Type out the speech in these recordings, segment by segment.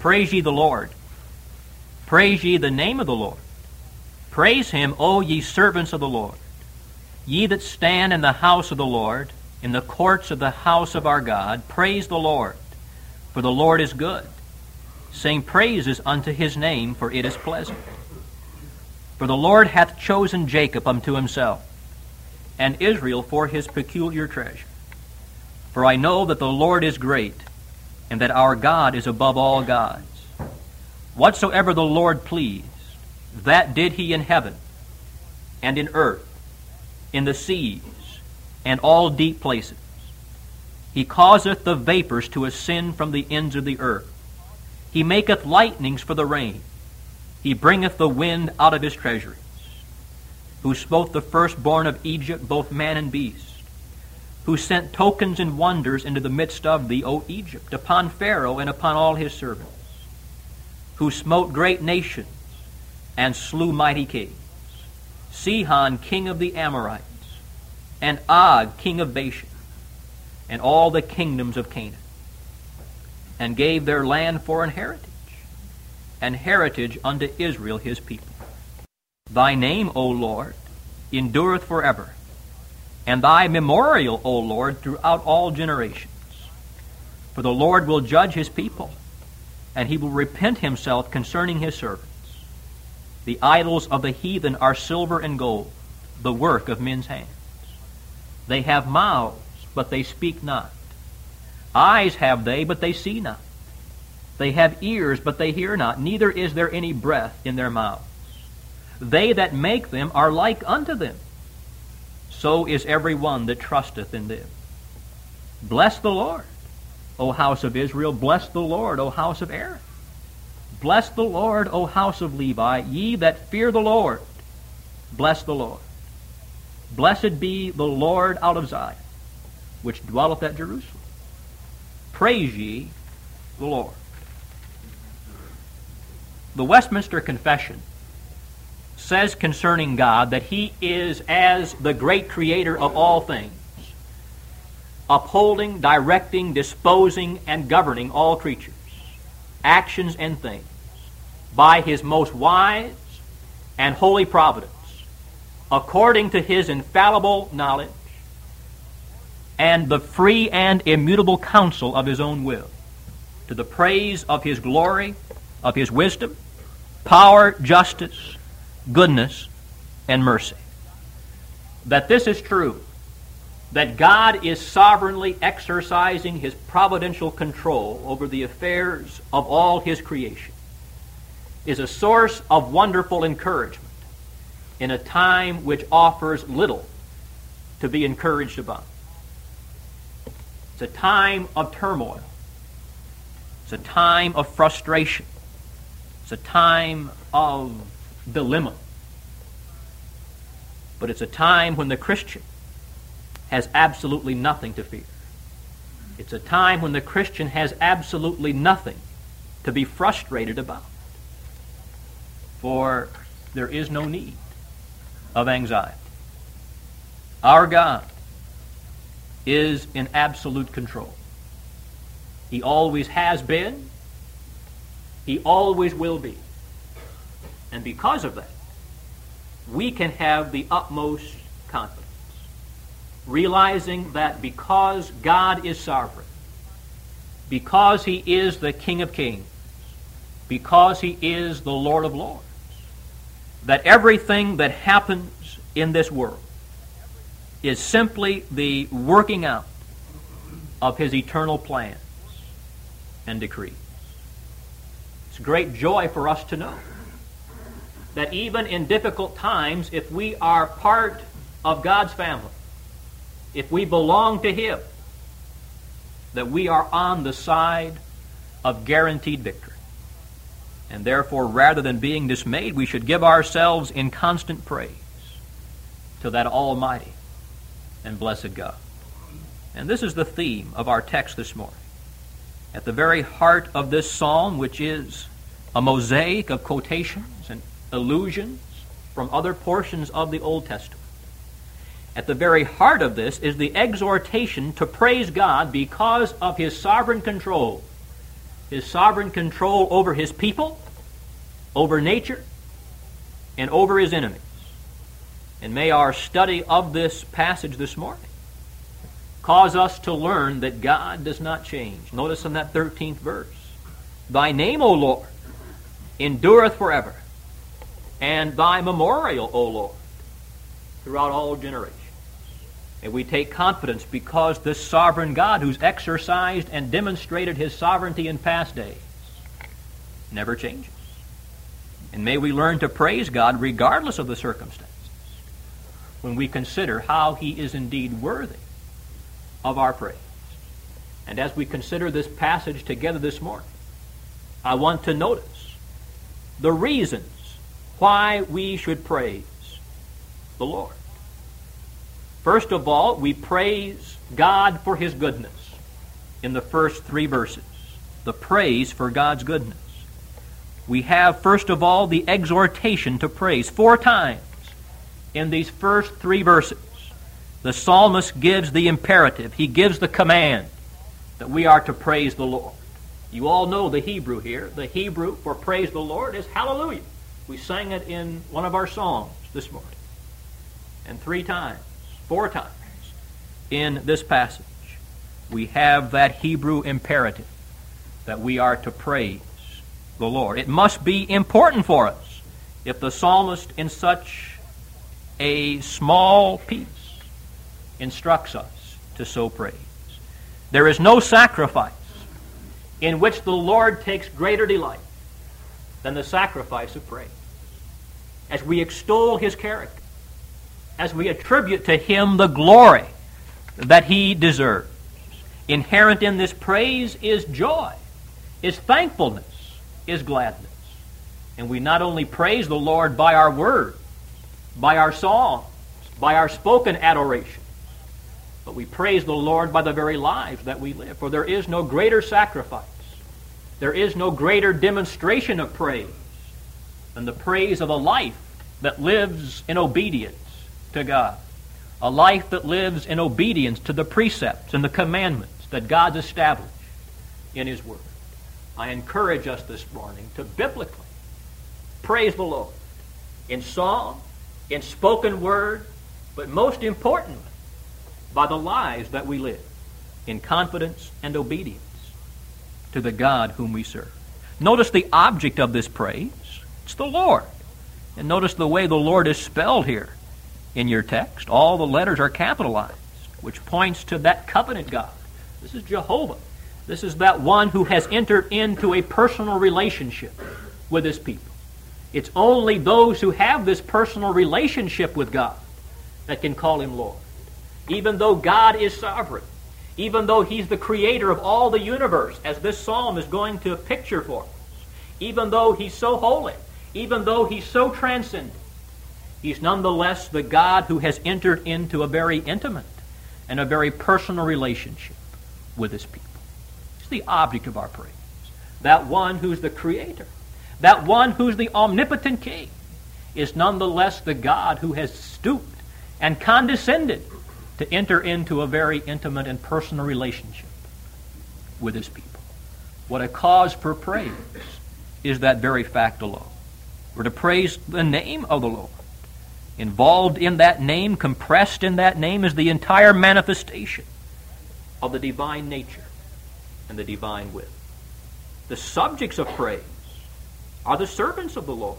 Praise ye the Lord. Praise ye the name of the Lord. Praise him, O ye servants of the Lord. Ye that stand in the house of the Lord, in the courts of the house of our God, praise the Lord, for the Lord is good. Sing praises unto his name, for it is pleasant. For the Lord hath chosen Jacob unto himself, and Israel for his peculiar treasure. For I know that the Lord is great, and that our God is above all gods. Whatsoever the Lord pleased, that did he in heaven, and in earth, in the seas, and all deep places. He causeth the vapors to ascend from the ends of the earth. He maketh lightnings for the rain. He bringeth the wind out of his treasuries. Who smote the firstborn of Egypt, both man and beast. Who sent tokens and wonders into the midst of thee, O Egypt, upon Pharaoh and upon all his servants. Who smote great nations and slew mighty kings. Sihon, king of the Amorites, and Og, king of Bashan, and all the kingdoms of Canaan, and gave their land for an heritage unto Israel his people. Thy name, O Lord, endureth forever, and thy memorial, O Lord, throughout all generations. For the Lord will judge his people, and he will repent himself concerning his servants. The idols of the heathen are silver and gold, the work of men's hands. They have mouths, but they speak not. Eyes have they, but they see not. They have ears, but they hear not, neither is there any breath in their mouths. They that make them are like unto them. So is every one that trusteth in them. Bless the Lord, O house of Israel. Bless the Lord, O house of Aaron. Bless the Lord, O house of Levi. Ye that fear the Lord, bless the Lord. Blessed be the Lord out of Zion, which dwelleth at Jerusalem. Praise ye the Lord. The Westminster Confession says concerning God that he is as the great creator of all things, upholding, directing, disposing, and governing all creatures, actions and things, by his most wise and holy providence, according to his infallible knowledge, and the free and immutable counsel of his own will, to the praise of his glory, of his wisdom, power, justice, goodness, and mercy. That this is true, that God is sovereignly exercising his providential control over the affairs of all his creation, is a source of wonderful encouragement in a time which offers little to be encouraged about. It's a time of turmoil. It's a time of frustration. It's a time of dilemma. But it's a time when the Christian has absolutely nothing to fear. It's a time when the Christian has absolutely nothing to be frustrated about. For there is no need of anxiety. Our God is in absolute control. He always has been. He always will be. And because of that, we can have the utmost confidence, realizing that because God is sovereign, because he is the King of kings, because he is the Lord of lords, that everything that happens in this world is simply the working out of his eternal plans and decrees. It's a great joy for us to know that even in difficult times, if we are part of God's family, if we belong to him, that we are on the side of guaranteed victory. And therefore, rather than being dismayed, we should give ourselves in constant praise to that almighty and blessed God. And this is the theme of our text this morning. At the very heart of this psalm, which is a mosaic of quotations and allusions from other portions of the Old Testament, at the very heart of this is the exhortation to praise God because of his sovereign control His sovereign control over His people, over nature, and over His enemies. And may our study of this passage this morning cause us to learn that God does not change. Notice in that 13th verse, Thy name, O Lord, endureth forever, and Thy memorial, O Lord, throughout all generations. And we take confidence because this sovereign God, who's exercised and demonstrated His sovereignty in past days, never changes. And may we learn to praise God regardless of the circumstances when we consider how He is indeed worthy of our praise. And as we consider this passage together this morning, I want to notice the reasons why we should praise the Lord. First of all, we praise God for His goodness in the first 3 verses. The praise for God's goodness. We have, first of all, the exhortation to praise. 4 times in these first 3 verses, the psalmist gives the imperative. He gives the command that we are to praise the Lord. You all know the Hebrew here. The Hebrew for praise the Lord is hallelujah. We sang it in one of our songs this morning. And 4 times in this passage, we have that Hebrew imperative that we are to praise the Lord. It must be important for us if the psalmist in such a small piece instructs us to so praise. There is no sacrifice in which the Lord takes greater delight than the sacrifice of praise. As we extol His character, as we attribute to Him the glory that He deserves, inherent in this praise is joy, is thankfulness, is gladness. And we not only praise the Lord by our words, by our songs, by our spoken adoration, but we praise the Lord by the very lives that we live. For there is no greater sacrifice, there is no greater demonstration of praise than the praise of a life that lives in obedience to God. A life that lives in obedience to the precepts and the commandments that God's established in His Word. I encourage us this morning to biblically praise the Lord in song, in spoken word, but most importantly, by the lives that we live in confidence and obedience to the God whom we serve. Notice the object of this praise. It's the Lord. And notice the way the Lord is spelled here in your text. All the letters are capitalized, which points to that covenant God. This is Jehovah. This is that one who has entered into a personal relationship with His people. It's only those who have this personal relationship with God that can call Him Lord. Even though God is sovereign, even though He's the creator of all the universe, as this psalm is going to picture for us, even though He's so holy, even though He's so transcendent, He's nonetheless the God who has entered into a very intimate and a very personal relationship with His people. It's the object of our praise. That one who's the creator, that one who's the omnipotent king, is nonetheless the God who has stooped and condescended to enter into a very intimate and personal relationship with His people. What a cause for praise is that very fact alone. We're to praise the name of the Lord. Involved in that name, compressed in that name, is the entire manifestation of the divine nature and the divine will. The subjects of praise are the servants of the Lord.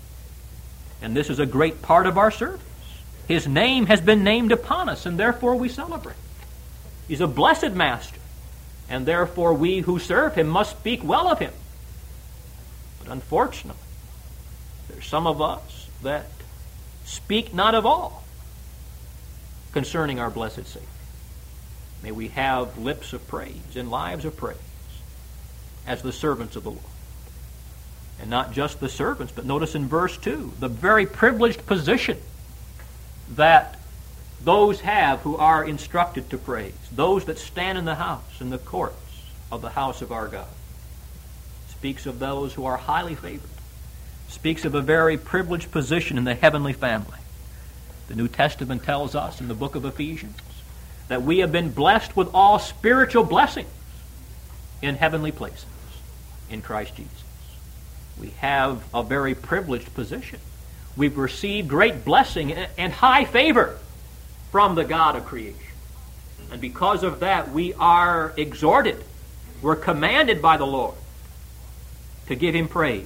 And this is a great part of our service. His name has been named upon us, and therefore we celebrate. He's a blessed master, and therefore we who serve Him must speak well of Him. But unfortunately, there's some of us that speak not of all concerning our blessed Savior. May we have lips of praise and lives of praise as the servants of the Lord. And not just the servants, but notice in verse 2, the very privileged position that those have who are instructed to praise, those that stand in the house, in the courts of the house of our God. Speaks of those who are highly favored. Speaks of a very privileged position in the heavenly family. The New Testament tells us in the book of Ephesians that we have been blessed with all spiritual blessings in heavenly places. in Christ Jesus. We have a very privileged position. We've received great blessing and high favor from the God of creation. And because of that, we are exhorted, we're commanded by the Lord to give Him praise,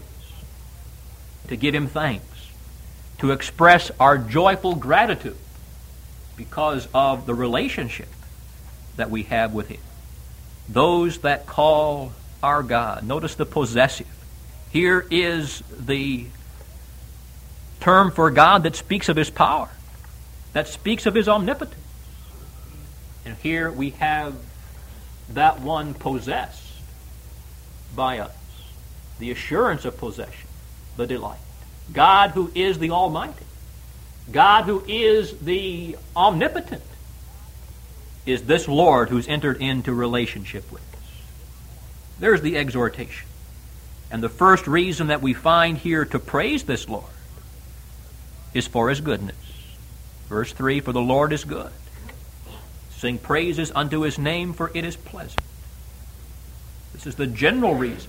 to give Him thanks, to express our joyful gratitude because of the relationship that we have with Him. Those that call our God. Notice the possessive. Here is the term for God that speaks of His power, that speaks of His omnipotence. And here we have that one possessed by us, the assurance of possession, the delight. God who is the Almighty, God who is the omnipotent, is this Lord who's entered into relationship with us. There's the exhortation. And the first reason that we find here to praise this Lord is for His goodness. Verse 3, for the Lord is good. Sing praises unto His name, for it is pleasant. This is the general reason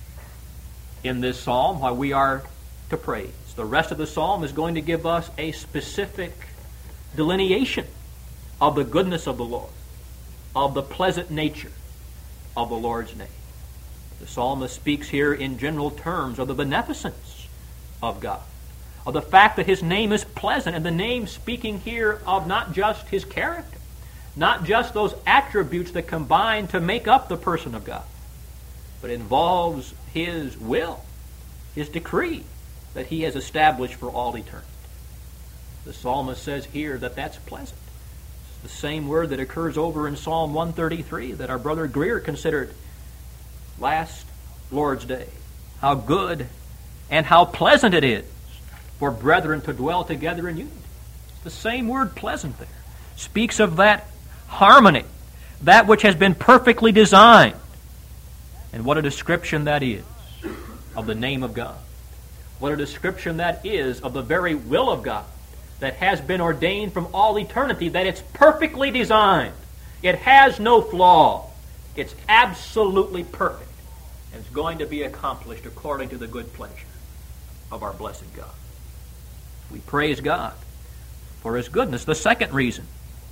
in this psalm why we are to praise. The rest of the psalm is going to give us a specific delineation of the goodness of the Lord, of the pleasant nature of the Lord's name. The psalmist speaks here in general terms of the beneficence of God, of the fact that His name is pleasant, and the name speaking here of not just His character, not just those attributes that combine to make up the person of God, but involves His will, His decree that He has established for all eternity. The psalmist says here that that's pleasant. It's the same word that occurs over in Psalm 133 that our brother Greer considered last Lord's Day. How good and how pleasant it is for brethren to dwell together in unity. The same word pleasant there speaks of that harmony, that which has been perfectly designed. And what a description that is of the name of God. What a description that is of the very will of God that has been ordained from all eternity, that it's perfectly designed. It has no flaw. It's absolutely perfect. And it's going to be accomplished according to the good pleasure of our blessed God. We praise God for His goodness. The second reason,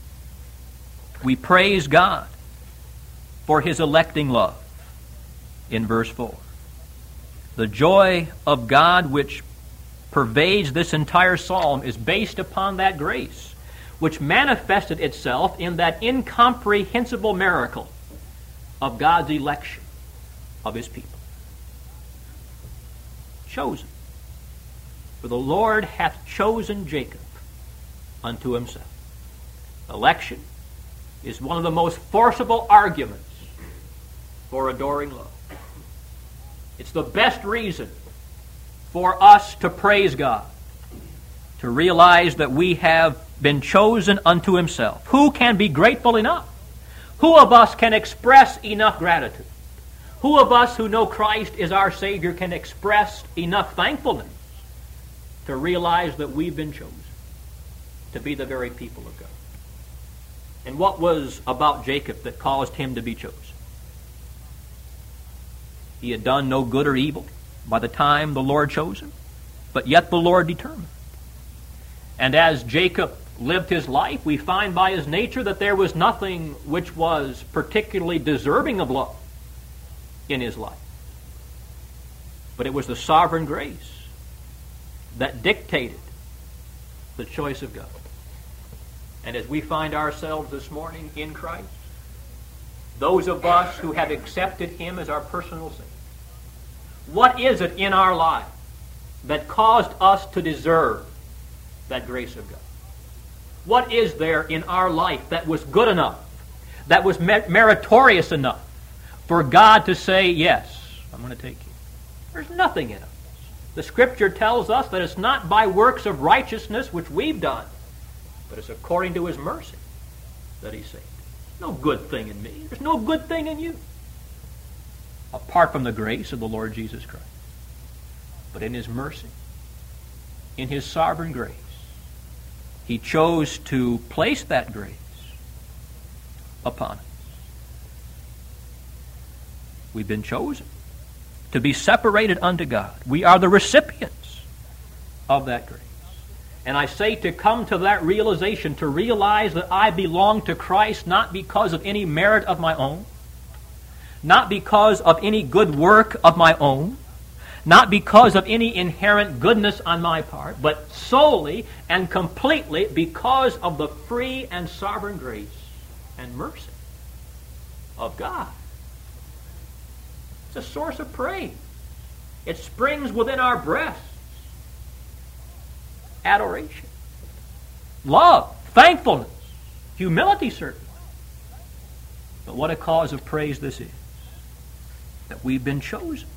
we praise God for His electing love in verse 4. The joy of God which pervades this entire psalm is based upon that grace which manifested itself in that incomprehensible miracle of God's election of His people. Chosen. For the Lord hath chosen Jacob unto Himself. Election is one of the most forcible arguments for adoring love. It's the best reason for us to praise God, to realize that we have been chosen unto Himself. Who can be grateful enough? Who of us can express enough gratitude? Who of us who know Christ is our Savior can express enough thankfulness to realize that we've been chosen to be the very people of God? And what was about Jacob that caused him to be chosen? He had done no good or evil by the time the Lord chose him, but yet the Lord determined. And as Jacob lived his life, we find by his nature that there was nothing which was particularly deserving of love in his life. But it was the sovereign grace that dictated the choice of God. And as we find ourselves this morning in Christ, those of us who have accepted Him as our personal Savior, what is it in our life that caused us to deserve that grace of God? What is there in our life that was good enough, that was meritorious enough for God to say, yes, I'm going to take you? There's nothing in us. The Scripture tells us that it's not by works of righteousness which we've done, but it's according to His mercy that He saved. No good thing in me. There's no good thing in you, apart from the grace of the Lord Jesus Christ. But in His mercy, in His sovereign grace, He chose to place that grace upon us. We've been chosen. to be separated unto God. We are the recipients of that grace. And I say to come to that realization, to realize that I belong to Christ not because of any merit of my own, not because of any good work of my own, not because of any inherent goodness on my part, but solely and completely because of the free and sovereign grace and mercy of God. It's a source of praise. It springs within our breasts. Adoration, love, thankfulness, humility certainly. But what a cause of praise this is, that we've been chosen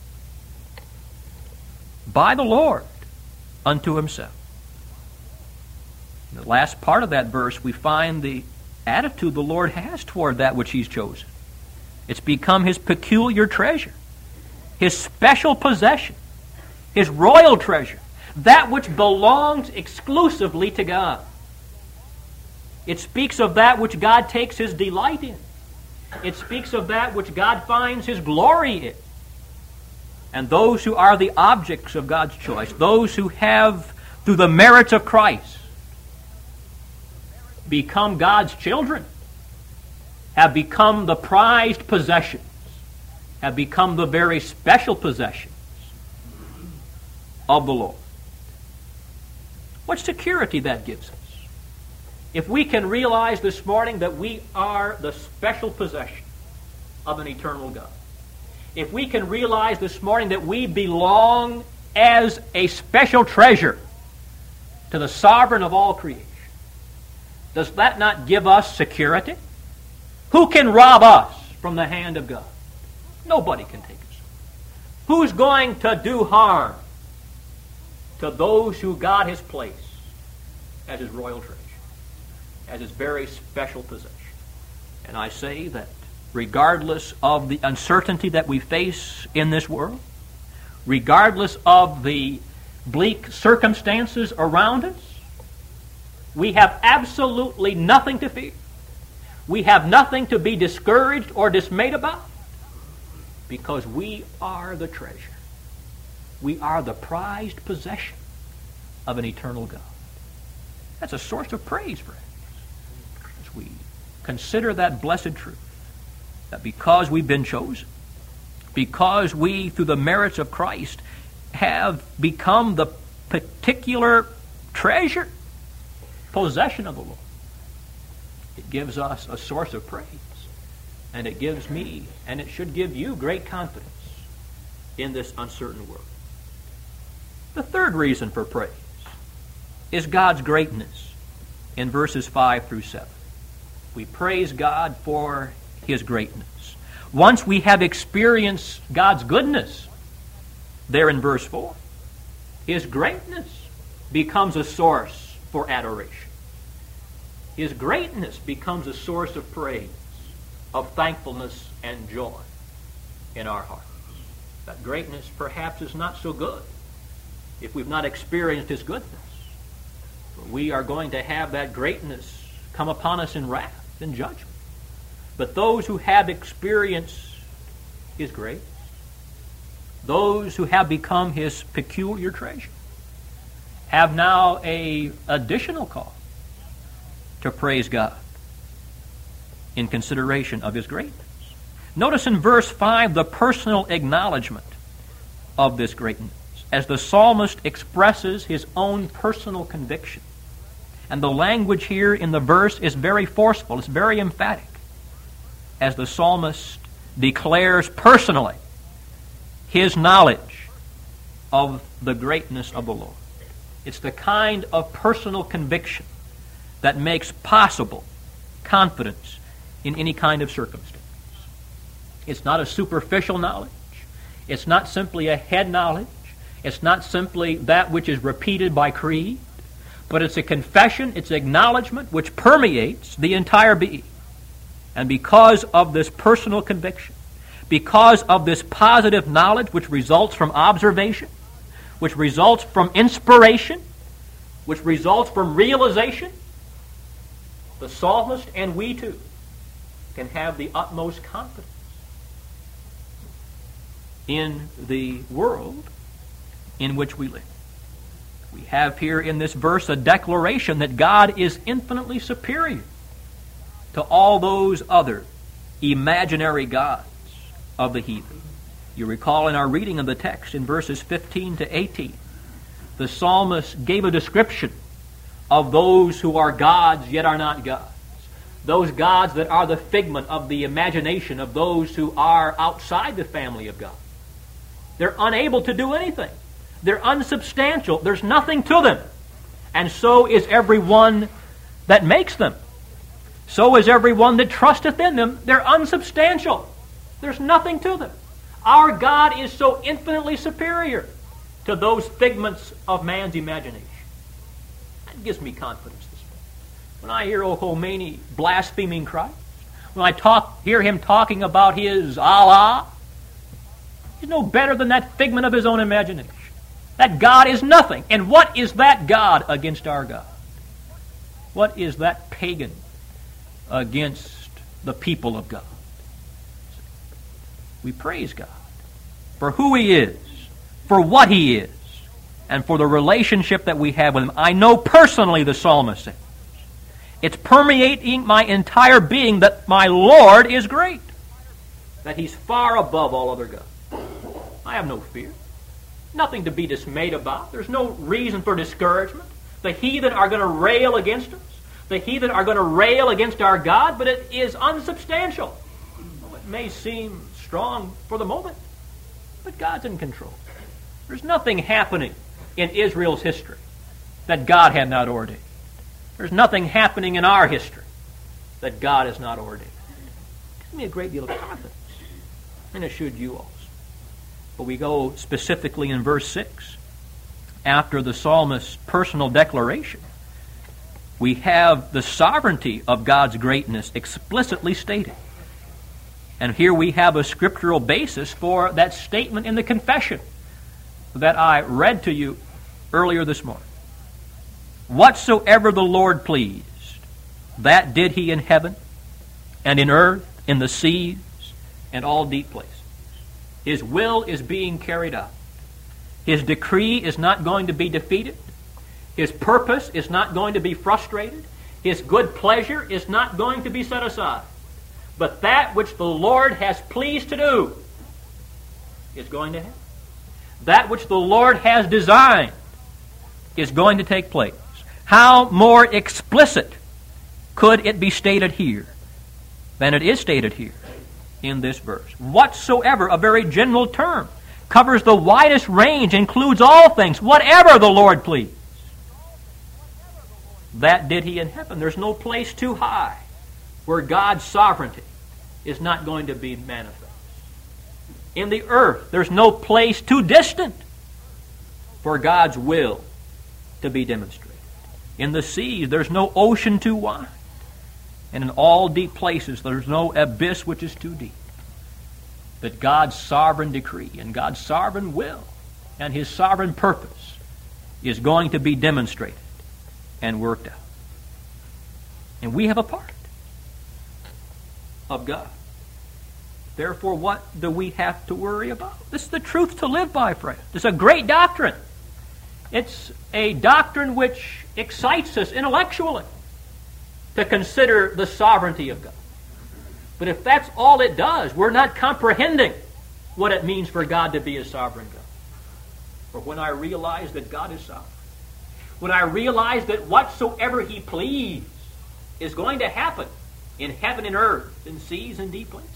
by the Lord unto himself. In the last part of that verse, we find the attitude the Lord has toward that which he's chosen. It's become his peculiar treasure, his special possession, his royal treasure, that which belongs exclusively to God. It speaks of that which God takes his delight in. It speaks of that which God finds his glory in. And those who are the objects of God's choice, those who have, through the merits of Christ, become God's children, have become the prized possessions, have become the very special possessions of the Lord. What security that gives us. If we can realize this morning that we are the special possession of an eternal God. If we can realize this morning that we belong as a special treasure to the sovereign of all creation, does that not give us security? Who can rob us from the hand of God? Nobody can take us. Who's going to do harm to those who God has placed as his royal treasure, as his very special possession? And I say that regardless of the uncertainty that we face in this world, regardless of the bleak circumstances around us, we have absolutely nothing to fear. We have nothing to be discouraged or dismayed about, because we are the treasure. We are the prized possession of an eternal God. That's a source of praise, friends, as we consider that blessed truth, that because we've been chosen, because we, through the merits of Christ, have become the particular treasure, possession of the Lord, it gives us a source of praise. And it gives me, and it should give you, great confidence in this uncertain world. The third reason for praise is God's greatness in verses 5 through 7. We praise God for his greatness. Once we have experienced God's goodness, there in verse 4, his greatness becomes a source for adoration. His greatness becomes a source of praise, of thankfulness and joy in our hearts. That greatness perhaps is not so good if we've not experienced his goodness. For we are going to have that greatness come upon us in wrath and judgment. But those who have experienced his grace, those who have become his peculiar treasure, have now an additional cause to praise God in consideration of his greatness. Notice in verse 5 the personal acknowledgement of this greatness, as the psalmist expresses his own personal conviction. And the language here in the verse is very forceful, it's very emphatic, as the psalmist declares personally his knowledge of the greatness of the Lord. It's the kind of personal conviction that makes possible confidence in any kind of circumstance. It's not a superficial knowledge. It's not simply a head knowledge. It's not simply that which is repeated by creed, but it's a confession, it's acknowledgement which permeates the entire being. And because of this personal conviction, because of this positive knowledge which results from observation, which results from inspiration, which results from realization, the psalmist and we too can have the utmost confidence in the world in which we live. We have here in this verse a declaration that God is infinitely superior to all those other imaginary gods of the heathen. You recall in our reading of the text in verses 15 to 18, the psalmist gave a description of those who are gods yet are not gods. Those gods that are the figment of the imagination of those who are outside the family of God. They're unable to do anything. They're unsubstantial. There's nothing to them. And so is everyone that makes them. So is everyone that trusteth in them. They're unsubstantial. There's nothing to them. Our God is so infinitely superior to those figments of man's imagination. That gives me confidence this morning. When I hear old Khomeini blaspheming Christ, when I hear him talking about his Allah, he's no better than that figment of his own imagination. That God is nothing. And what is that God against our God? What is that pagan against the people of God? We praise God for who He is, for what He is, and for the relationship that we have with Him. I know personally, the psalmist says, it's permeating my entire being that my Lord is great, that He's far above all other gods. I have no fear. Nothing to be dismayed about. There's no reason for discouragement. The heathen are going to rail against us. The heathen are going to rail against our God, but it is unsubstantial. Well, it may seem strong for the moment, but God's in control. There's nothing happening in Israel's history that God had not ordained. There's nothing happening in our history that God has not ordained. It gives me a great deal of confidence, and it should you also. But we go specifically in verse 6. After the psalmist's personal declaration, we have the sovereignty of God's greatness explicitly stated. And here we have a scriptural basis for that statement in the confession that I read to you earlier this morning. Whatsoever the Lord pleased, that did He in heaven and in earth, in the seas, and all deep places. His will is being carried out. His decree is not going to be defeated. His purpose is not going to be frustrated. His good pleasure is not going to be set aside. But that which the Lord has pleased to do is going to happen. That which the Lord has designed is going to take place. How more explicit could it be stated here than it is stated here in this verse? Whatsoever, a very general term, covers the widest range, includes all things, whatever the Lord pleased. That did He in heaven. There's no place too high where God's sovereignty is not going to be manifest. In the earth, there's no place too distant for God's will to be demonstrated. In the seas, there's no ocean too wide. And in all deep places, there's no abyss which is too deep. That God's sovereign decree and God's sovereign will and His sovereign purpose is going to be demonstrated and worked out. And we have a part of God. Therefore, what do we have to worry about? This is the truth to live by, friends. It's a great doctrine. It's a doctrine which excites us intellectually to consider the sovereignty of God. But if that's all it does, we're not comprehending what it means for God to be a sovereign God. For when I realize that God is sovereign, when I realize that whatsoever He pleased is going to happen in heaven and earth, in seas and deep places,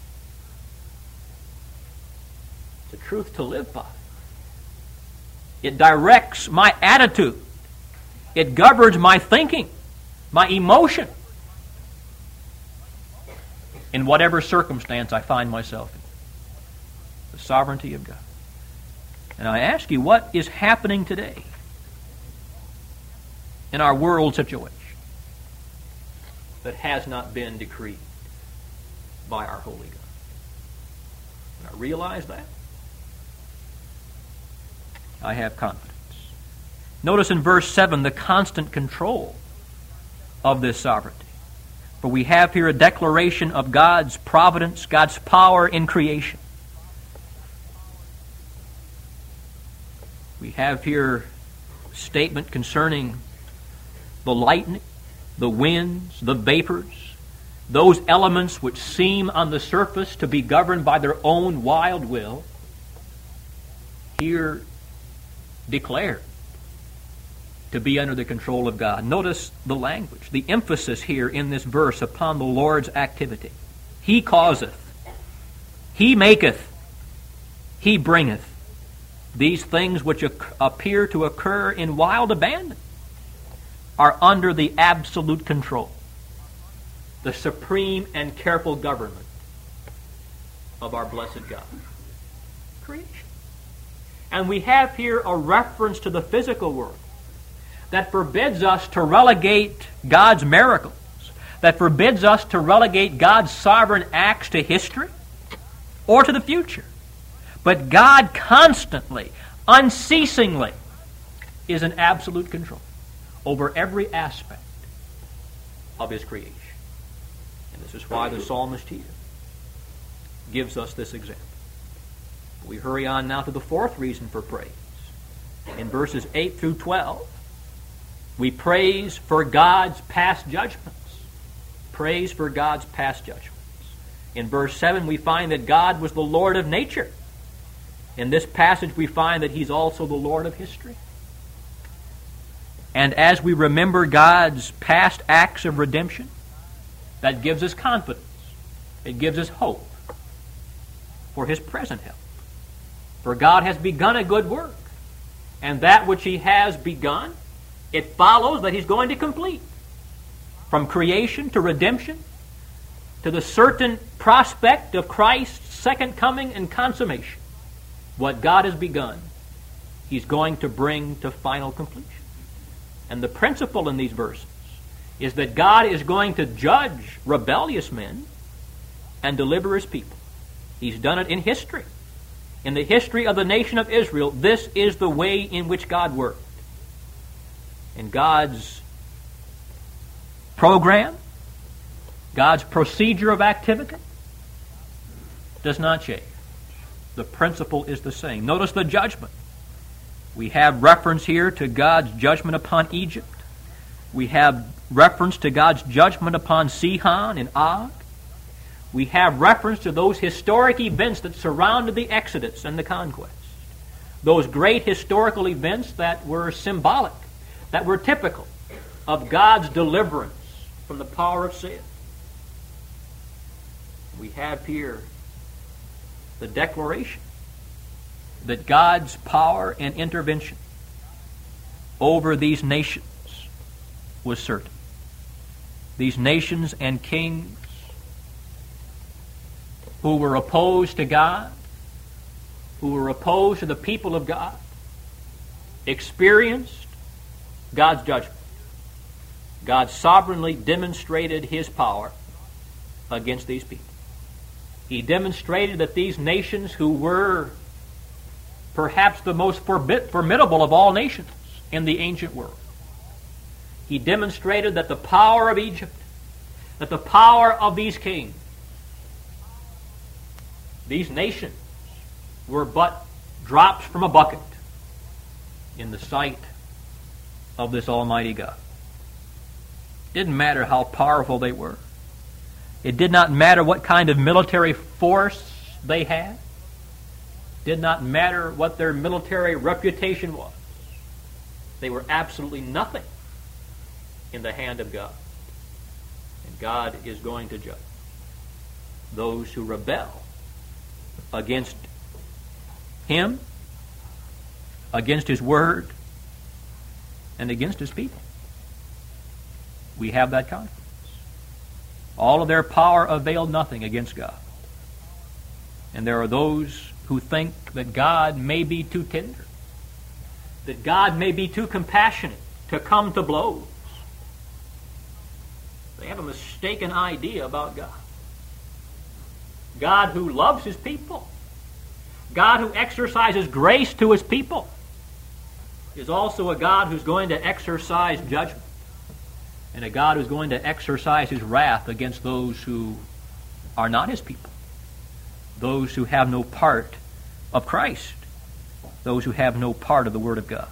it's a truth to live by. It directs my attitude. It governs my thinking, my emotion, in whatever circumstance I find myself in. The sovereignty of God. And I ask you, what is happening today in our world situation that has not been decreed by our holy God? When I realize that, I have confidence. Notice in verse 7 the constant control of this sovereignty. For we have here a declaration of God's providence, God's power in creation. We have here a statement concerning the lightning, the winds, the vapors, those elements which seem on the surface to be governed by their own wild will, here declared to be under the control of God. Notice the language, the emphasis here in this verse upon the Lord's activity. He causeth, He maketh, He bringeth. These things which appear to occur in wild abandon are under the absolute control, the supreme and careful government of our blessed God. Creation. And we have here a reference to the physical world that forbids us to relegate God's miracles, that forbids us to relegate God's sovereign acts to history or to the future. But God constantly, unceasingly, is in absolute control over every aspect of His creation. And this is why the psalmist here gives us this example. We hurry on now to the fourth reason for praise. In verses 8 through 12, we praise for God's past judgments. Praise for God's past judgments. In verse 7, we find that God was the Lord of nature. In this passage, we find that He's also the Lord of history. And as we remember God's past acts of redemption, that gives us confidence. It gives us hope for His present help. For God has begun a good work, and that which He has begun, it follows that He's going to complete. From creation to redemption, to the certain prospect of Christ's second coming and consummation, what God has begun, He's going to bring to final completion. And the principle in these verses is that God is going to judge rebellious men and deliver His people. He's done it in history. In the history of the nation of Israel, this is the way in which God worked. And God's program, God's procedure of activity does not change. The principle is the same. Notice the judgment. We have reference here to God's judgment upon Egypt. We have reference to God's judgment upon Sihon and Og. We have reference to those historic events that surrounded the Exodus and the conquest. Those great historical events that were symbolic, that were typical of God's deliverance from the power of sin. We have here the declaration that God's power and intervention over these nations was certain. These nations and kings who were opposed to God, who were opposed to the people of God, experienced God's judgment. God sovereignly demonstrated His power against these people. He demonstrated that these nations, who were perhaps the most formidable of all nations in the ancient world, He demonstrated that the power of Egypt, that the power of these kings, these nations, were but drops from a bucket in the sight of this Almighty God. It didn't matter how powerful they were. It did not matter what kind of military force they had. It did not matter what their military reputation was. They were absolutely nothing in the hand of God. And God is going to judge those who rebel against Him, against His Word, and against His people. We have that confidence. All of their power availed nothing against God. And there are those who think that God may be too tender, that God may be too compassionate to come to blows. They have a mistaken idea about God. God who loves His people, God who exercises grace to His people, is also a God who's going to exercise judgment, and a God who's going to exercise His wrath against those who are not His people, those who have no part of Christ. those who have no part of the Word of God.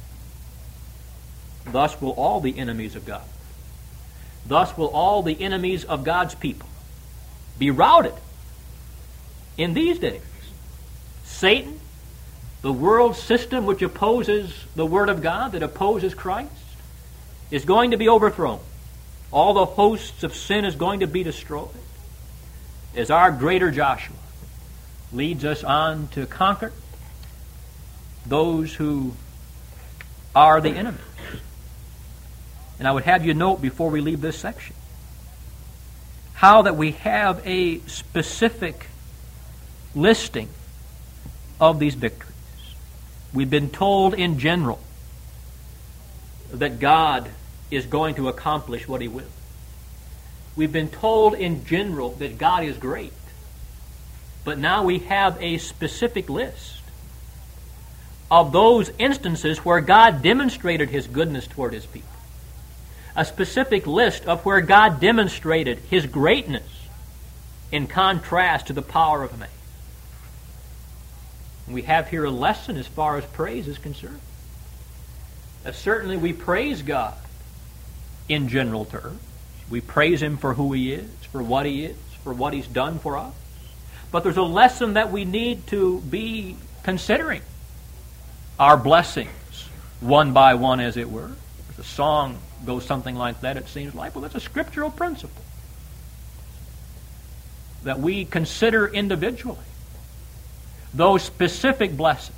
Thus will all the enemies of God, thus will all the enemies of God's people be routed in these days. Satan, the world system which opposes the Word of God, that opposes Christ, is going to be overthrown. All the hosts of sin is going to be destroyed as our greater Joshua leads us on to conquer those who are the enemies. And I would have you note before we leave this section how that we have a specific listing of these victories. We've been told in general that God is going to accomplish what He will. We've been told in general that God is great. But now we have a specific list of those instances where God demonstrated His goodness toward His people. A specific list of where God demonstrated His greatness in contrast to the power of man. We have here a lesson as far as praise is concerned. Certainly we praise God in general terms. We praise Him for who He is, for what He is, for what He's done for us. But there's a lesson that we need to be considering. Our blessings, one by one as it were. The song goes something like that, it seems like. Well, that's a scriptural principle that we consider individually. Those specific blessings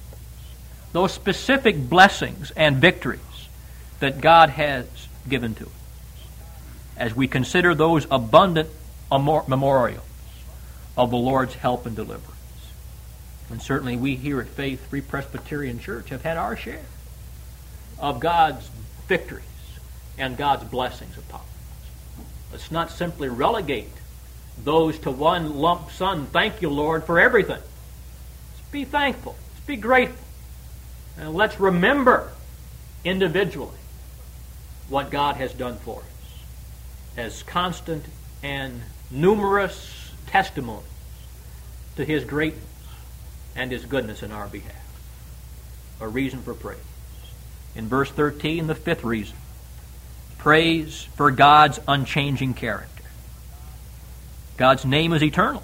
and victories that God has given to us, as we consider those abundant memorials of the Lord's help and deliverance. And certainly we here at Faith Free Presbyterian Church have had our share of God's victories and God's blessings upon us. Let's not simply relegate those to one lump sum. Thank you, Lord, for everything. Let's be thankful. Let's be grateful. And let's remember individually what God has done for us as constant and numerous testimonies to His greatness and His goodness in our behalf. A reason for praise. In verse 13, the fifth reason. Praise for God's unchanging character. God's name is eternal.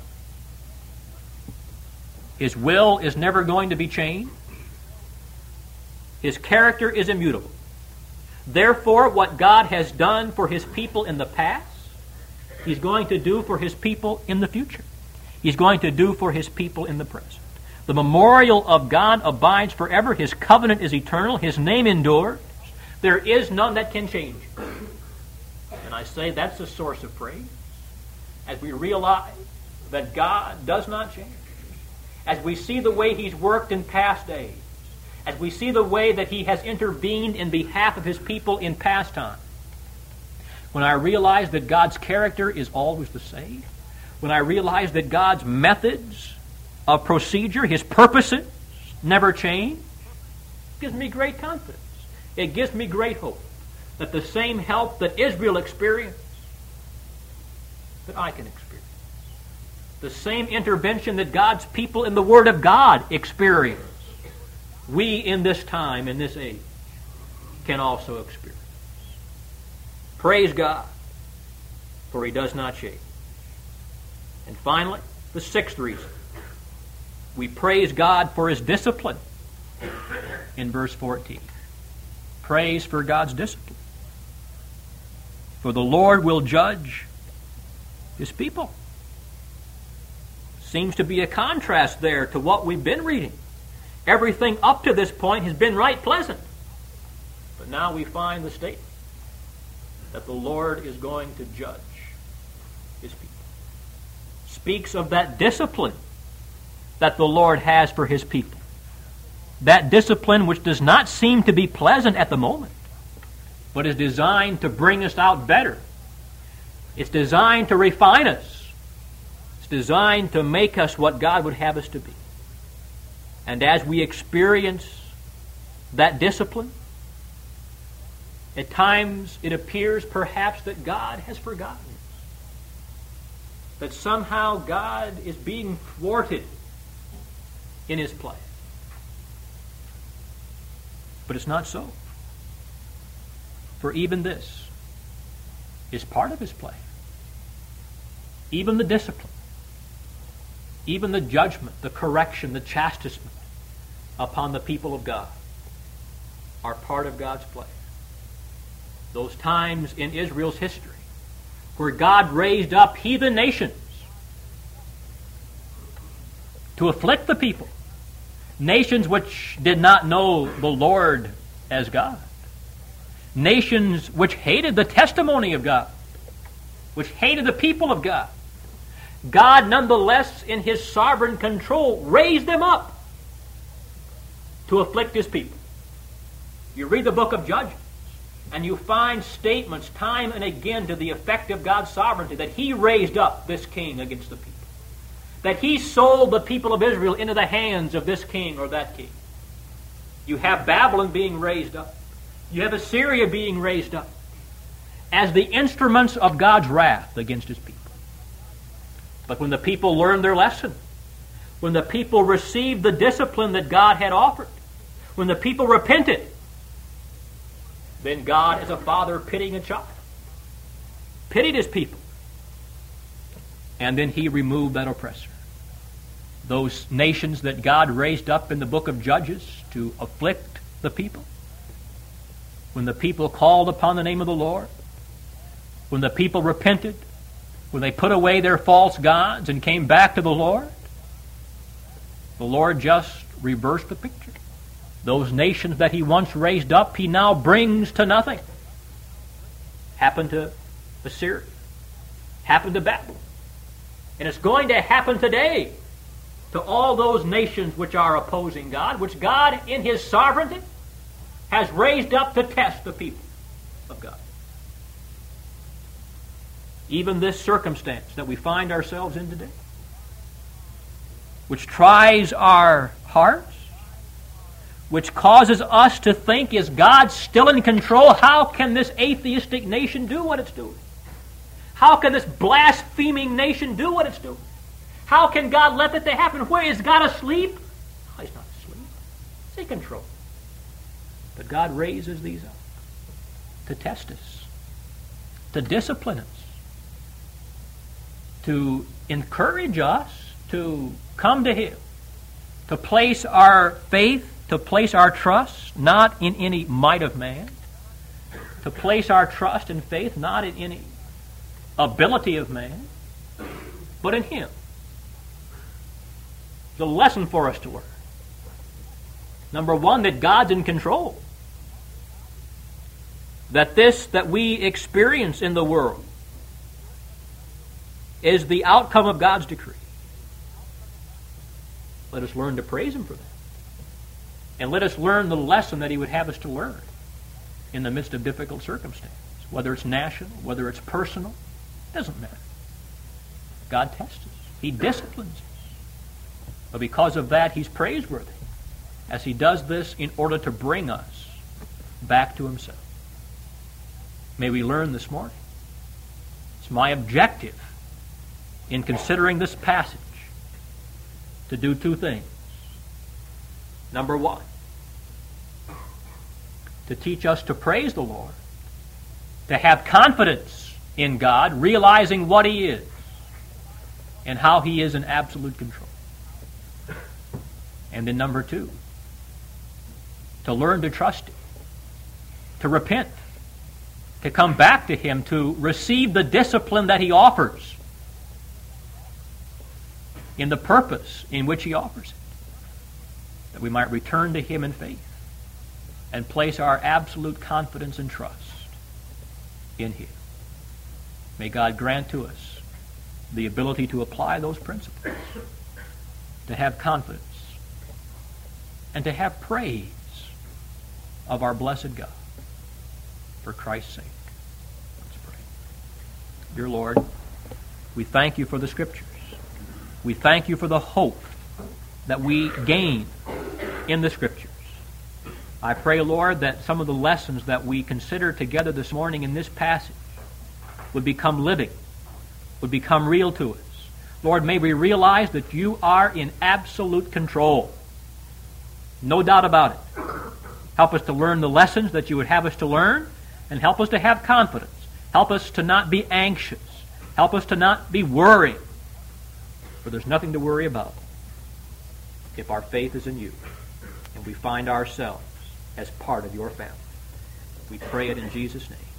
His will is never going to be changed. His character is immutable. Therefore, what God has done for His people in the past, He's going to do for His people in the future. He's going to do for His people in the present. The memorial of God abides forever. His covenant is eternal. His name endures. There is none that can change. And I say that's a source of praise. As we realize that God does not change. As we see the way He's worked in past days. As we see the way that He has intervened in behalf of His people in past time. When I realize that God's character is always the same. When I realize that God's methods of procedure, His purposes, never change, it gives me great confidence. It gives me great hope that the same help that Israel experienced, that I can experience. The same intervention that God's people in the Word of God experience, we in this time, in this age, can also experience. Praise God, for He does not change. And finally, the sixth reason. We praise God for His discipline in verse 14. Praise for God's discipline. For the Lord will judge His people. Seems to be a contrast there to what we've been reading. Everything up to this point has been right pleasant. But now we find the statement that the Lord is going to judge His people. Speaks of that discipline that the Lord has for His people. That discipline which does not seem to be pleasant at the moment, but is designed to bring us out better. It's designed to refine us. It's designed to make us what God would have us to be. And as we experience that discipline, at times it appears perhaps that God has forgotten us. That somehow God is being thwarted in His plan. But it's not so. For even this is part of his plan. Even the discipline, even the judgment, the correction, the chastisement upon the people of God are part of God's plan. Those times in Israel's history where God raised up heathen nations to afflict the people, nations which did not know the Lord as God, nations which hated the testimony of God, which hated the people of God, God nonetheless in his sovereign control raised them up to afflict his people. You read the book of Judges and you find statements time and again to the effect of God's sovereignty, that he raised up this king against the people, that he sold the people of Israel into the hands of this king or that king. You have Babylon being raised up. You have Assyria being raised up as the instruments of God's wrath against his people. But when the people learned their lesson, when the people received the discipline that God had offered, when the people repented, then God, as a father pitying a child, pitied his people. And then he removed that oppressor. Those nations that God raised up in the book of Judges to afflict the people, when the people called upon the name of the Lord, when the people repented, when they put away their false gods and came back to the Lord just reversed the picture. Those nations that he once raised up, he now brings to nothing. Happened to Assyria. Happened to Babylon. And it's going to happen today to all those nations which are opposing God, which God in his sovereignty has raised up to test the people of God. Even this circumstance that we find ourselves in today, which tries our hearts, which causes us to think, is God still in control? How can this atheistic nation do what it's doing? How can this blaspheming nation do what it's doing? How can God let that happen? Where is God asleep? Oh, he's not asleep. He's in control. But God raises these up to test us, to discipline us, to encourage us to come to him, to place our faith, to place our trust not in any might of man, to place our trust and faith not in any ability of man, but in him. It's a lesson for us to learn. Number one, that God's in control. That this that we experience in the world is the outcome of God's decree. Let us learn to praise him for that. And let us learn the lesson that he would have us to learn in the midst of difficult circumstances. Whether it's national, whether it's personal, it doesn't matter. God tests us. He disciplines us. But because of that, he's praiseworthy, as he does this in order to bring us back to himself. May we learn this morning. It's my objective in considering this passage to do two things. Number one, to teach us to praise the Lord, to have confidence in God, realizing what he is and how he is in absolute control. And then number two, to learn to trust him, to repent, to come back to him, to receive the discipline that he offers in the purpose in which he offers it, that we might return to him in faith and place our absolute confidence and trust in him. May God grant to us the ability to apply those principles, to have confidence, and to have praise of our blessed God for Christ's sake. Let's pray. Dear Lord, we thank you for the Scriptures. We thank you for the hope that we gain in the Scriptures. I pray, Lord, that some of the lessons that we consider together this morning in this passage would become living, would become real to us. Lord, may we realize that you are in absolute control. No doubt about it. Help us to learn the lessons that you would have us to learn, and help us to have confidence. Help us to not be anxious. Help us to not be worried. For there's nothing to worry about if our faith is in you and we find ourselves as part of your family. We pray it in Jesus' name.